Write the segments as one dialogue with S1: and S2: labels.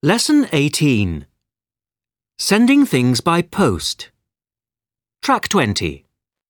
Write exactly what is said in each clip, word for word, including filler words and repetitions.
S1: Lesson eighteen. Sending things by post. Track twenty.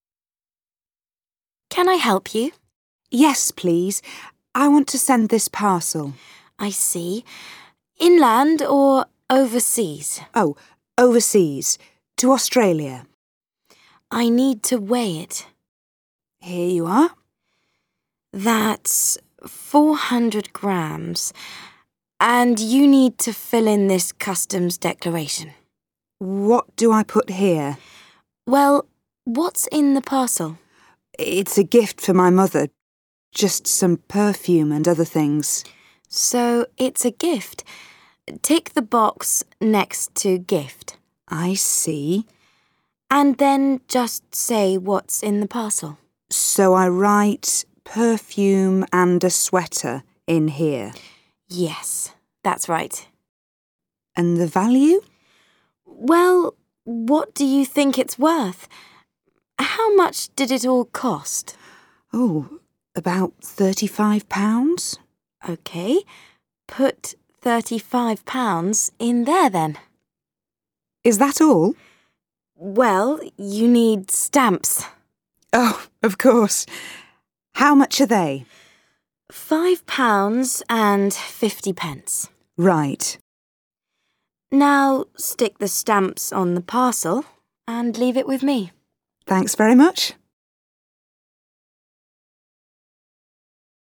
S2: Can I help you?
S3: Yes, please. I want to send this parcel.
S2: I see. Inland or overseas?
S3: Oh, overseas. To Australia.
S2: I need to weigh it.
S3: Here you are.
S2: That's four hundred grams. And you need to fill in this customs declaration.
S3: What do I put here?
S2: Well, what's in the parcel?
S3: It's a gift for my mother. Just some perfume and other things.
S2: So it's a gift. Tick the box next to gift.
S3: I see.
S2: And then just say what's in the parcel.
S3: So I write perfume and a sweater in here.
S2: Yes, that's right.
S3: And the value?
S2: Well, what do you think it's worth? How much did it all cost?
S3: Oh, about thirty-five pounds.
S2: OK, put thirty-five pounds in there then.
S3: Is that all?
S2: Well, you need stamps.
S3: Oh, of course. How much are they?
S2: Five pounds and fifty pence.
S3: Right.
S2: Now stick the stamps on the parcel and leave it with me.
S3: Thanks very much.